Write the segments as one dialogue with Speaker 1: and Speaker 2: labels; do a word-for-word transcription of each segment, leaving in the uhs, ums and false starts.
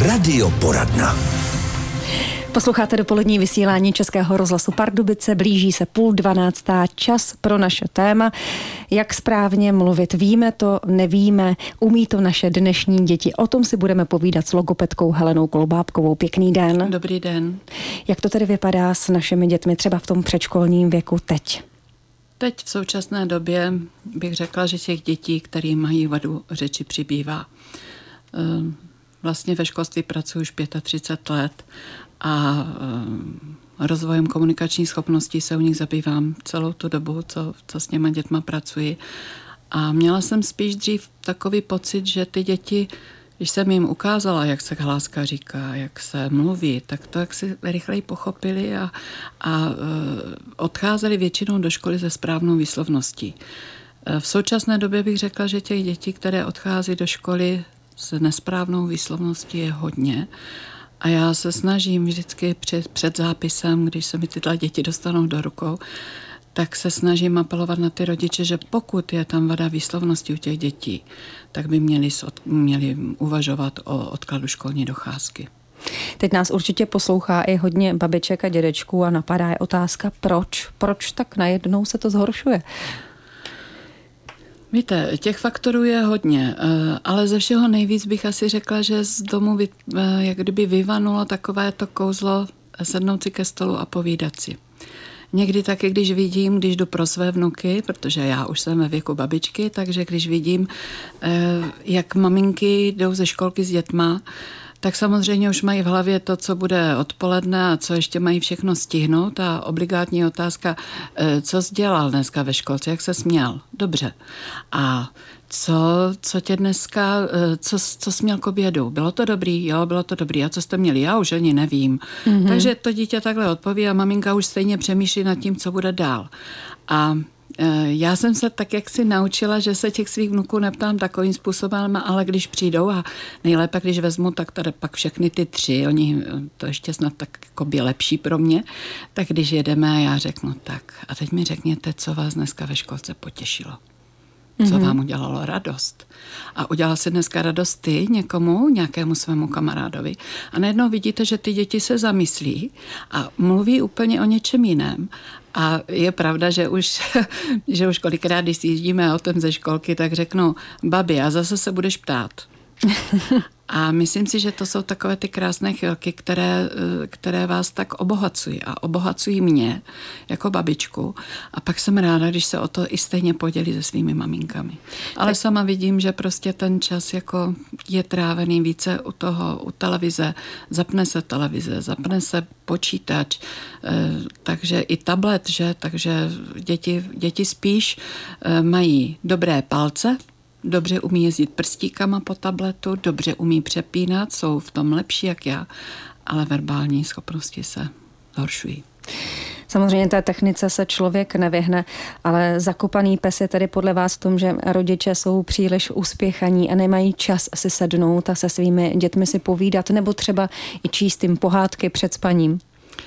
Speaker 1: Radioporadna.
Speaker 2: Posloucháte dopolední vysílání Českého rozhlasu Pardubice, blíží se půl dvanáctá, čas pro naše téma. Jak správně mluvit, víme to, nevíme, umí to naše dnešní děti. O tom si budeme povídat s logopedkou Helenou Kolbábkovou. Pěkný den.
Speaker 3: Dobrý den.
Speaker 2: Jak to tedy vypadá s našimi dětmi třeba v tom předškolním věku teď?
Speaker 3: Teď v současné době bych řekla, že těch dětí, které mají vadu řeči, přibývá. Vlastně ve školství pracuji už třicet pět let a rozvojem komunikační schopností se u nich zabývám celou tu dobu, co, co s těma dětma pracuji. A měla jsem spíš dřív takový pocit, že ty děti, když jsem jim ukázala, jak se hláska říká, jak se mluví, tak to jak si rychleji pochopili a, a odcházeli většinou do školy se správnou výslovností. V současné době bych řekla, že těch dětí, které odchází do školy s nesprávnou výslovností, je hodně. A já se snažím vždycky před, před zápisem, když se mi tyhle děti dostanou do rukou, tak se snažím apelovat na ty rodiče, že pokud je tam vada výslovnosti u těch dětí, tak by měli, měli uvažovat o odkladu školní docházky.
Speaker 2: Teď nás určitě poslouchá i hodně babiček a dědečků a napadá je otázka, proč? Proč tak najednou se to zhoršuje?
Speaker 3: Víte, těch faktorů je hodně, ale ze všeho nejvíc bych asi řekla, že z domu jak kdyby vyvanulo takové to kouzlo sednout si ke stolu a povídat si. Někdy taky, když vidím, když jdu pro své vnuky, protože já už jsem ve věku babičky, takže když vidím, jak maminky jdou ze školky s dětma, tak samozřejmě už mají v hlavě to, co bude odpoledne a co ještě mají všechno stihnout a obligátní otázka, co jsi dělal dneska ve školce, jak se směl? Dobře. A co, co tě dneska, co, co jsi měl k obědu? Bylo to dobrý? Jo, bylo to dobrý. A co jste měli? Já už ani nevím. Mm-hmm. Takže to dítě takhle odpoví a maminka už stejně přemýšlí nad tím, co bude dál. A já jsem se tak jak si naučila, že se těch svých vnuků neptám takovým způsobem, ale když přijdou a nejlépe, když vezmu, tak tady pak všechny ty tři, oni to ještě snad tak jako by lepší pro mě, tak když jedeme a já řeknu tak a teď mi řekněte, co vás dneska ve školce potěšilo. Co mm-hmm. vám udělalo radost. A udělal si dneska radost ty někomu, nějakému svému kamarádovi. A najednou vidíte, že ty děti se zamyslí a mluví úplně o něčem jiném. A je pravda, že už, že už kolikrát, když si jíždíme autem ze školky, tak řeknu, babi, a zase se budeš ptát. A myslím si, že to jsou takové ty krásné chvilky, které, které vás tak obohacují a obohacují mě jako babičku. A pak jsem ráda, když se o to i stejně podělí se svými maminkami. Ale tak sama vidím, že prostě ten čas jako je trávený více u toho, u televize. Zapne se televize, zapne se počítač, takže i tablet, že? Takže děti, děti spíš mají dobré palce, dobře umí jezdit prstíkama po tabletu, dobře umí přepínat, jsou v tom lepší jak já, ale verbální schopnosti se zhoršují.
Speaker 2: Samozřejmě té technice se člověk nevyhne, ale zakopaný pes je tedy podle vás v tom, že rodiče jsou příliš uspěchaní a nemají čas si sednout a se svými dětmi si povídat, nebo třeba i číst jim pohádky před spaním?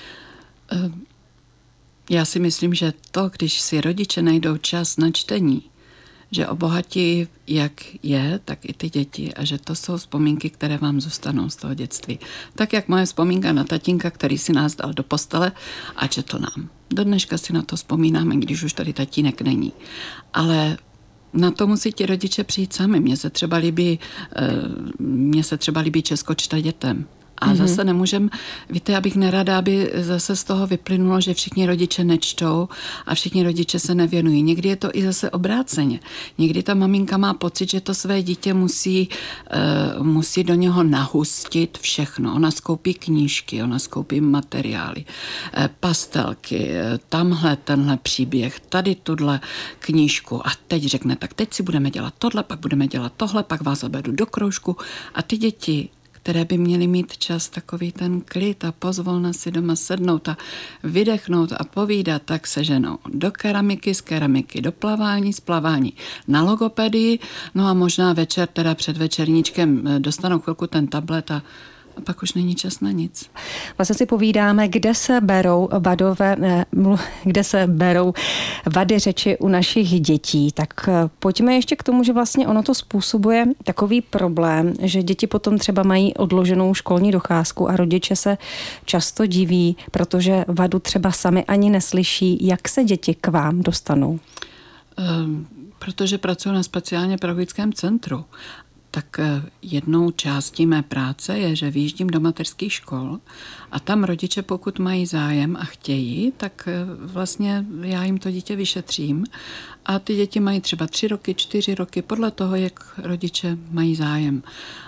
Speaker 3: Já si myslím, že to, když si rodiče najdou čas na čtení, že obohatí jak je, tak i ty děti a že to jsou vzpomínky, které vám zůstanou z toho dětství. Tak jak moje vzpomínka na tatínka, který si nás dal do postele a četl nám. Do dneška si na to vzpomínáme, když už tady tatínek není. Ale na to musí ti rodiče přijít sami. Mně se třeba líbí, mně se třeba líbí Česko čte dětem. A mm-hmm. zase nemůžem, víte, já bych nerada, aby zase z toho vyplynulo, že všichni rodiče nečtou a všichni rodiče se nevěnují. Někdy je to i zase obráceně. Někdy ta maminka má pocit, že to své dítě musí, uh, musí do něho nahustit všechno. Ona skoupí knížky, ona skoupí materiály, uh, pastelky, uh, tamhle tenhle příběh, tady tuhle knížku a teď řekne, tak teď si budeme dělat tohle, pak budeme dělat tohle, pak vás zavedu do kroužku a ty děti, které by měly mít čas takový ten klid a pozvolna si doma sednout a vydechnout a povídat, tak se ženou do keramiky, z keramiky do plavání, z plavání na logopedii, no a možná večer, teda před večerníčkem dostanou chvilku ten tablet a a pak už není čas na nic.
Speaker 2: Vlastně si povídáme, kde se berou vadové, ne, kde se berou vady řeči u našich dětí. Tak pojďme ještě k tomu, že vlastně ono to způsobuje takový problém, že děti potom třeba mají odloženou školní docházku a rodiče se často diví, protože vadu třeba sami ani neslyší. Jak se děti k vám dostanou?
Speaker 3: Um, protože pracuji na speciálně pedagogickém centru. Tak jednou částí mé práce je, že vyjíždím do mateřských škol a tam rodiče, pokud mají zájem a chtějí, tak vlastně já jim to dítě vyšetřím a ty děti mají třeba tři roky, čtyři roky, podle toho, jak rodiče mají zájem.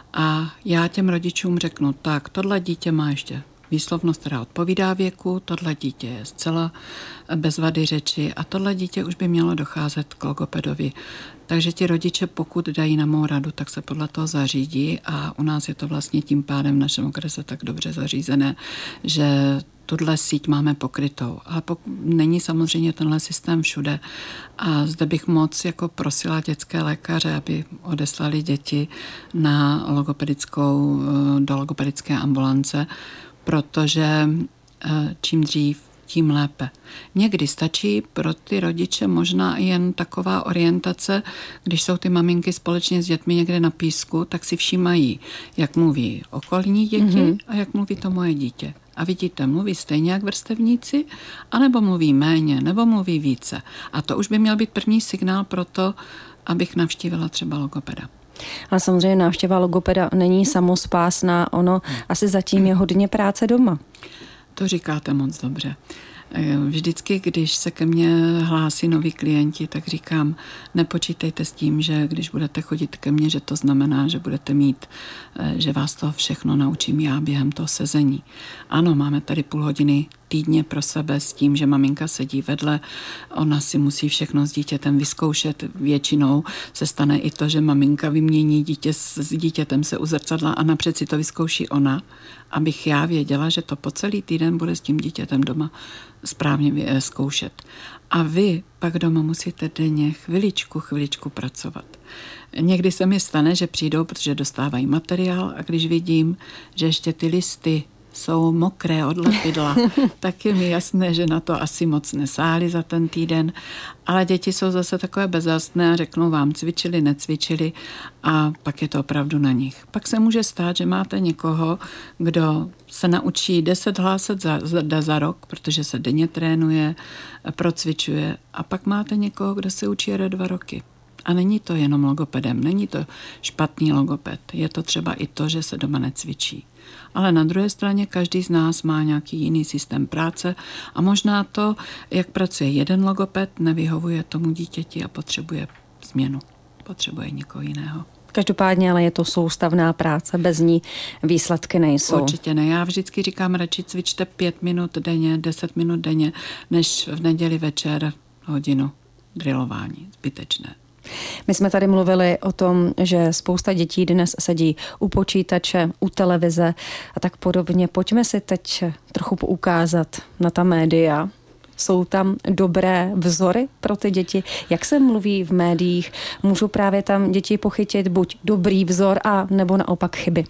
Speaker 3: A já těm rodičům řeknu, tak tohle dítě má ještě výslovnost, která odpovídá věku, tohle dítě je zcela bez vady řeči a tohle dítě už by mělo docházet k logopedovi. Takže ti rodiče, pokud dají na mou radu, tak se podle toho zařídí a u nás je to vlastně tím pádem v našem okrese tak dobře zařízené, že tuhle síť máme pokrytou. Ale pokud není samozřejmě tenhle systém všude a zde bych moc jako prosila dětské lékaře, aby odeslali děti na logopedickou, do logopedické ambulance, protože čím dřív, tím lépe. Někdy stačí pro ty rodiče možná jen taková orientace, když jsou ty maminky společně s dětmi někde na písku, tak si všímají, jak mluví okolní děti mm-hmm. a jak mluví to moje dítě. A vidíte, mluví stejně jak vrstevníci, anebo mluví méně, nebo mluví více. A to už by měl být první signál pro to, abych navštívila třeba logopeda.
Speaker 2: Ale samozřejmě návštěva logopeda není samospásná, ono asi zatím je hodně práce doma.
Speaker 3: To říkáte moc dobře. Vždycky, když se ke mně hlásí noví klienti, tak říkám, nepočítejte s tím, že když budete chodit ke mně, že to znamená, že budete mít, že vás to všechno naučím já během toho sezení. Ano, máme tady půl hodiny týdně pro sebe s tím, že maminka sedí vedle, ona si musí všechno s dítětem vyzkoušet. Většinou se stane i to, že maminka vymění dítě s dítětem se u zrcadla a napřed si to vyzkouší ona, abych já věděla, že to po celý týden bude s tím dítětem doma správně zkoušet. A vy pak doma musíte denně chviličku, chviličku pracovat. Někdy se mi stane, že přijdou, protože dostávají materiál a když vidím, že ještě ty listy jsou mokré od lepidla, tak je mi jasné, že na to asi moc nesáhli za ten týden, ale děti jsou zase takové bezelstné a řeknou vám cvičili, necvičili a pak je to opravdu na nich. Pak se může stát, že máte někoho, kdo se naučí deset hlásek za, za, za rok, protože se denně trénuje, procvičuje a pak máte někoho, kdo se učí jede dva roky. A není to jenom logopedem, není to špatný logoped, je to třeba i to, že se doma necvičí. Ale na druhé straně každý z nás má nějaký jiný systém práce a možná to, jak pracuje jeden logoped, nevyhovuje tomu dítěti a potřebuje změnu, potřebuje někoho jiného.
Speaker 2: Každopádně ale je to soustavná práce, bez ní výsledky nejsou.
Speaker 3: Určitě ne. Já vždycky říkám, radši cvičte pět minut denně, deset minut denně, než v neděli večer hodinu drillování. Zbytečné.
Speaker 2: My jsme tady mluvili o tom, že spousta dětí dnes sedí u počítače, u televize a tak podobně. Pojďme si teď trochu poukázat na ta média. Jsou tam dobré vzory pro ty děti? Jak se mluví v médiích? Můžou právě tam děti pochytit buď dobrý vzor a nebo naopak chyby?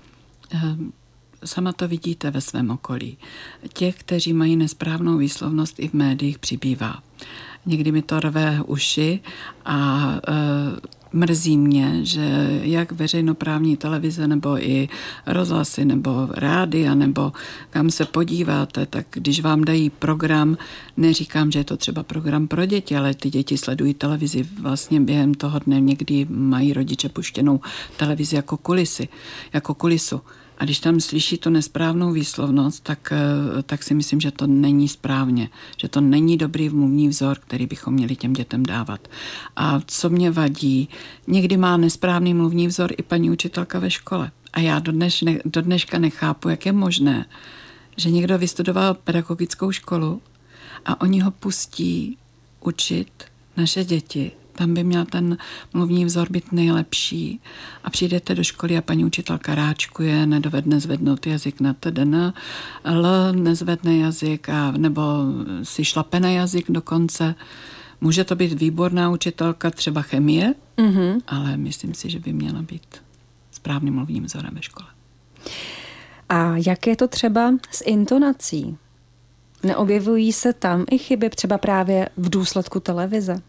Speaker 3: Sama to vidíte ve svém okolí. Těch, kteří mají nesprávnou výslovnost, i v médiích přibývá. Někdy mi to rve uši a e, mrzí mě, že jak veřejnoprávní televize nebo i rozhlasy nebo rádia nebo kam se podíváte, tak když vám dají program, neříkám, že je to třeba program pro děti, ale ty děti sledují televizi vlastně během toho dne, někdy mají rodiče puštěnou televizi jako kulisy, jako kulisu. A když tam slyší tu nesprávnou výslovnost, tak, tak si myslím, že to není správně, že to není dobrý mluvní vzor, který bychom měli těm dětem dávat. A co mě vadí, někdy má nesprávný mluvní vzor i paní učitelka ve škole. A já do, dneš, do dneška nechápu, jak je možné, že někdo vystudoval pedagogickou školu a oni ho pustí učit naše děti. Tam by měl ten mluvní vzor být nejlepší. A přijdete do školy a paní učitelka ráčkuje, nedovedne zvednout jazyk na tdn, L nezvedne jazyk, a, nebo si šlape na jazyk dokonce. Může to být výborná učitelka třeba chemie, mm-hmm. ale myslím si, že by měla být správným mluvním vzorem ve škole.
Speaker 2: A jak je to třeba s intonací? Neobjevují se tam i chyby třeba právě v důsledku televize?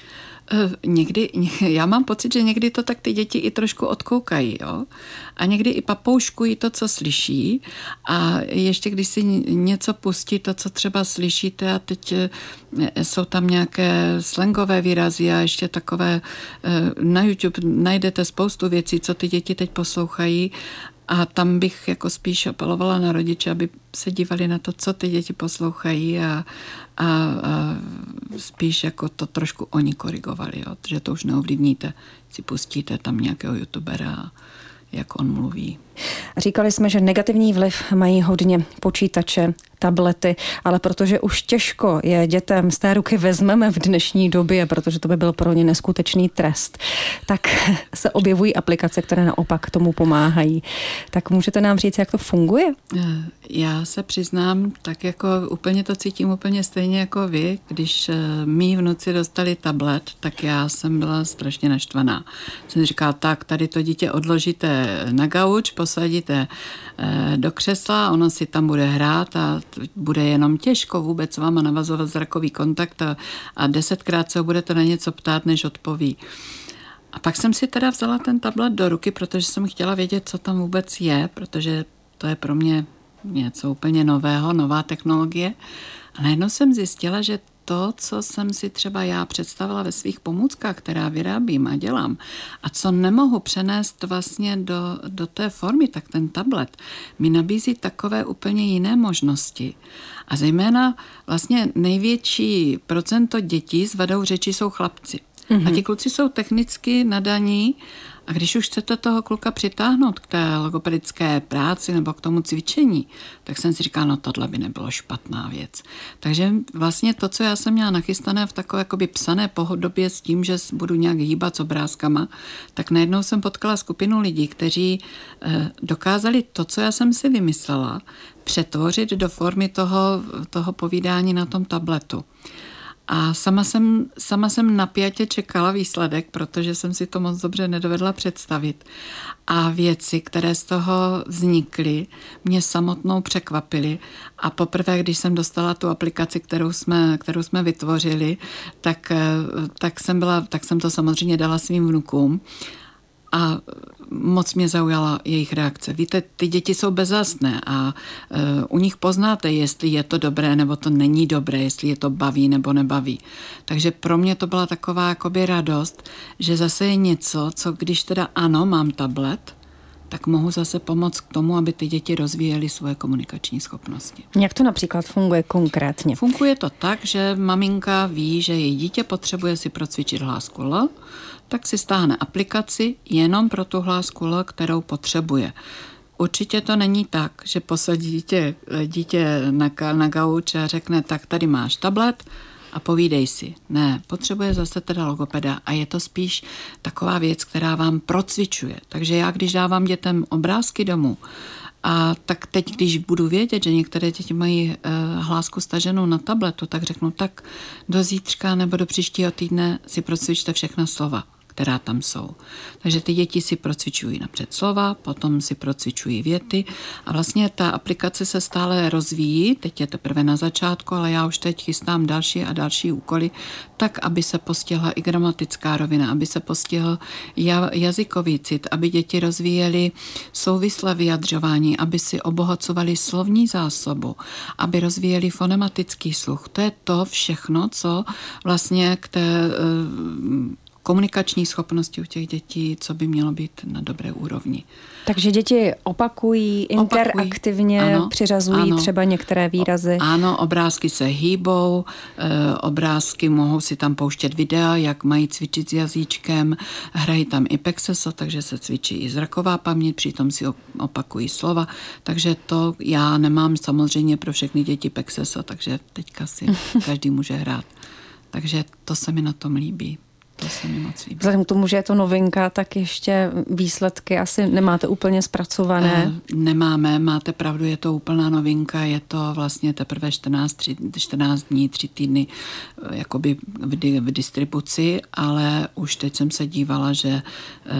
Speaker 3: Někdy, já mám pocit, že někdy to tak ty děti i trošku odkoukají, jo? A někdy i papouškují to, co slyší, a ještě když si něco pustí, to, co třeba slyšíte, a teď jsou tam nějaké slangové výrazy a ještě takové, na YouTube najdete spoustu věcí, co ty děti teď poslouchají, a tam bych jako spíš apelovala na rodiče, aby se dívali na to, co ty děti poslouchají, a, a, a spíš jako to trošku oni korigovali, jo? Že to už neovlivníte, si pustíte tam nějakého youtubera, jak on mluví.
Speaker 2: Říkali jsme, že negativní vliv mají hodně počítače, tablety, ale protože už těžko je dětem z té ruky vezmeme v dnešní době, protože to by byl pro ně neskutečný trest, tak se objevují aplikace, které naopak tomu pomáhají. Tak můžete nám říct, jak to funguje?
Speaker 3: Já se přiznám, tak jako úplně to cítím úplně stejně jako vy. Když mý vnuci dostali tablet, tak já jsem byla strašně naštvaná. Jsem říkala, tak tady to dítě odložíte na gauč, posadíte do křesla, ono si tam bude hrát a bude jenom těžko vůbec s váma navazovat zrakový kontakt a, a desetkrát se ho budete na něco ptát, než odpoví. A pak jsem si teda vzala ten tablet do ruky, protože jsem chtěla vědět, co tam vůbec je, protože to je pro mě něco úplně nového, nová technologie. A najednou jsem zjistila, že to, co jsem si třeba já představila ve svých pomůckách, která vyrábím a dělám, a co nemohu přenést vlastně do, do té formy, tak ten tablet mi nabízí takové úplně jiné možnosti. A zejména vlastně největší procento dětí s vadou řeči jsou chlapci. Mm-hmm. A ti kluci jsou technicky nadaní, a když už chcete toho kluka přitáhnout k té logopedické práci nebo k tomu cvičení, tak jsem si říkala, no tohle by nebylo špatná věc. Takže vlastně to, co já jsem měla nachystané v takové jakoby psané podobě s tím, že budu nějak hýbat s obrázkama, tak najednou jsem potkala skupinu lidí, kteří eh, dokázali to, co já jsem si vymyslela, přetvořit do formy toho, toho povídání na tom tabletu. A sama jsem, sama jsem napjatě čekala výsledek, protože jsem si to moc dobře nedovedla představit. A věci, které z toho vznikly, mě samotnou překvapily. A poprvé, když jsem dostala tu aplikaci, kterou jsme, kterou jsme vytvořili, tak, tak, jsem byla, tak jsem to samozřejmě dala svým vnukům. A moc mě zaujala jejich reakce. Víte, ty děti jsou bezzastné a uh, u nich poznáte, jestli je to dobré nebo to není dobré, jestli je to baví nebo nebaví. Takže pro mě to byla taková jakoby radost, že zase je něco, co když teda ano, mám tablet, tak mohu zase pomoct k tomu, aby ty děti rozvíjely svoje komunikační schopnosti.
Speaker 2: Jak to například funguje konkrétně?
Speaker 3: Funguje to tak, že maminka ví, že její dítě potřebuje si procvičit hlásku L, tak si stáhne aplikaci jenom pro tu hlásku L, kterou potřebuje. Určitě to není tak, že posadí dítě, dítě na, na gauč a řekne, tak tady máš tablet a povídej si. Ne, potřebuje zase teda logopeda a je to spíš taková věc, která vám procvičuje. Takže já, když dávám dětem obrázky domů, a tak teď, když budu vědět, že některé děti mají e, hlásku staženou na tabletu, tak řeknu, tak do zítřka nebo do příštího týdne si procvičte všechna slova, která tam jsou. Takže ty děti si procvičují napřed slova, potom si procvičují věty a vlastně ta aplikace se stále rozvíjí, teď je teprve na začátku, ale já už teď chystám další a další úkoly, tak, aby se postihla i gramatická rovina, aby se postihl jazykový cit, aby děti rozvíjely souvislé vyjadřování, aby si obohacovali slovní zásobu, aby rozvíjeli fonematický sluch. To je to všechno, co vlastně k té komunikační schopnosti u těch dětí, co by mělo být na dobré úrovni.
Speaker 2: Takže děti opakují, interaktivně opakují, ano, přiřazují ano, třeba některé výrazy.
Speaker 3: Ano, obrázky se hýbou, e, obrázky mohou si tam pouštět videa, jak mají cvičit s jazyčkem, hrají tam i pexeso, takže se cvičí i zraková paměť, přitom si opakují slova, takže to já nemám samozřejmě pro všechny děti pexeso, takže teďka si každý může hrát. Takže to se mi na tom líbí. To se mi moc líbí.
Speaker 2: Vzhledem k tomu, že je to novinka, tak ještě výsledky asi nemáte úplně zpracované.
Speaker 3: E, nemáme, máte pravdu, je to úplná novinka, je to vlastně teprve čtrnáct, tři, čtrnáct dní, tři týdny jakoby v, di, v distribuci, ale už teď jsem se dívala, že těch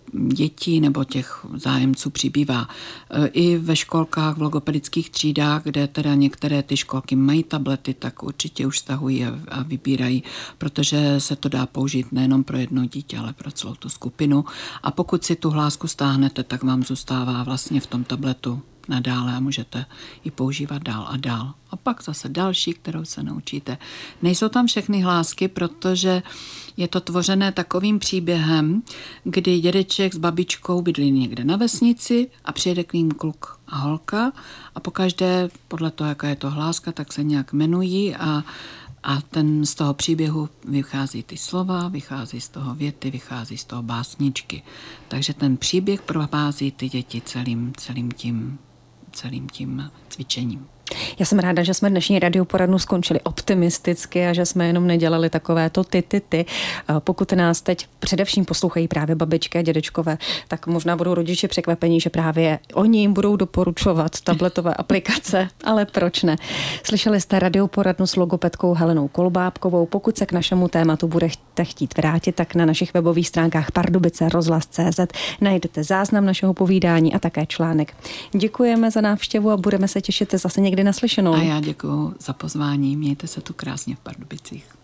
Speaker 3: dětí nebo těch zájemců přibývá. I ve školkách, v logopedických třídách, kde teda některé ty školky mají tablety, tak určitě už stahují a vybírají, protože se to dá použít nejenom pro jedno dítě, ale pro celou tu skupinu. A pokud si tu hlásku stáhnete, tak vám zůstává vlastně v tom tabletu nadále a můžete ji používat dál a dál. A pak zase další, kterou se naučíte. Nejsou tam všechny hlásky, protože je to tvořené takovým příběhem, kdy dědeček s babičkou bydlí někde na vesnici a přijede k ním kluk a holka a pokaždé, podle toho, jaká je to hláska, tak se nějak jmenují a A ten z toho příběhu vychází ty slova, vychází z toho věty, vychází z toho básničky. Takže ten příběh provází ty děti celým, celým, tím, celým tím cvičením.
Speaker 2: Já jsem ráda, že jsme dnešní radioporadnu skončili optimisticky a že jsme jenom nedělali takovéto ty, ty, ty. Pokud nás teď především poslouchají právě babičky a dědečkové, tak možná budou rodiče překvapení, že právě oni jim budou doporučovat tabletové aplikace, ale proč ne? Slyšeli jste radioporadnu s logopedkou Helenou Kolbábkovou. Pokud se k našemu tématu budete chtít vrátit, tak na našich webových stránkách Pardubice rozhlas tečka cé zet najdete záznam našeho povídání a také článek. Děkujeme za návštěvu a budeme se těšit zase někdy naslyšenou.
Speaker 3: A já děkuji za pozvání. Mějte se tu krásně v Pardubicích.